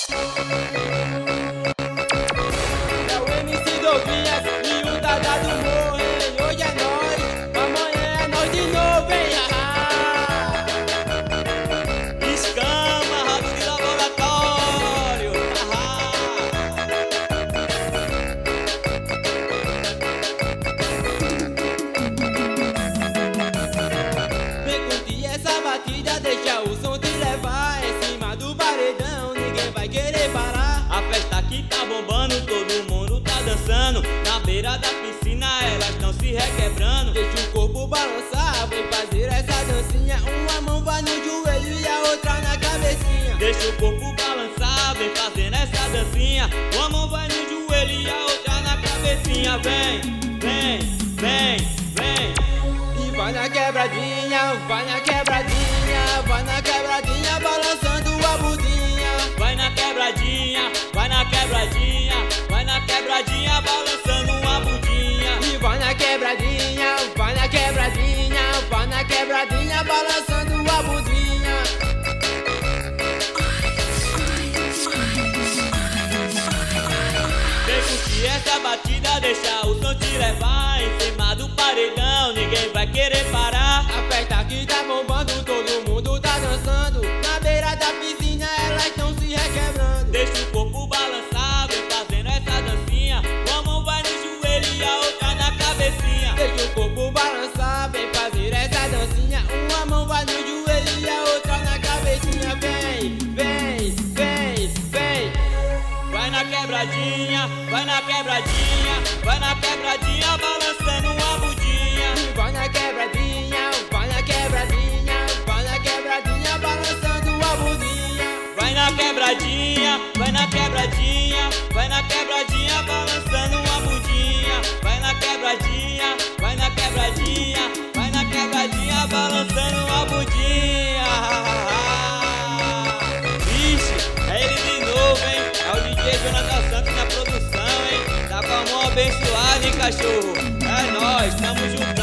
É o MC Dovinhas e o Dada do Morro, hein? Hoje é nós, amanhã é nós de novo, hein? Escama, rato de laboratório. Vem curtir essa batida, deixa o som te levar. Em cima do paredão, ninguém vai querer parar. A festa aqui tá bombando, todo mundo tá dançando. Na beira da piscina elas estão se requebrando. Deixa o corpo balançar, vem fazer essa dancinha. Uma mão vai no joelho e a outra na cabecinha. Deixa o corpo balançar, vem fazendo essa dancinha. Uma mão vai no joelho e a outra na cabecinha. Vem, vem, vem, vem. E vai na quebradinha, vai na quebradinha, vai na quebradinha, balançando a budinha. Vai na quebradinha, vai na quebradinha, vai na quebradinha, balançando uma budinha. E vai na quebradinha, vai na quebradinha, vai na quebradinha, balançando a budinha. Vem curtir essa batida, deixa o som te levar. Em cima do paredão, ninguém vai querer parar. A festa aqui tá bombando, todo mundo tá dançando. Na beira da piscina elas estão se requebrando. Deixa o corpo balançar, vem fazendo essa dancinha. Uma mão vai no joelho e a outra na cabecinha. Deixa o corpo balançar, vem fazer essa dancinha. Uma mão vai no joelho e a outra na cabecinha. Vem, vem, vem, vem. Vai na quebradinha, vai na quebradinha, vai na quebradinha, balançando uma budinha. E vai na quebradinha, vai na quebradinha, vai na quebradinha, balançando a budinha. Vai na quebradinha, vai na quebradinha, vai na quebradinha, balançando uma budinha. Vai na quebradinha, vai na quebradinha, vai na quebradinha, balançando uma budinha. Vixe, é ele de novo, hein? É o DJ Jonathan Santos na produção, hein? Tá com a mão abençoada, hein, cachorro? É nóis, tamo junto.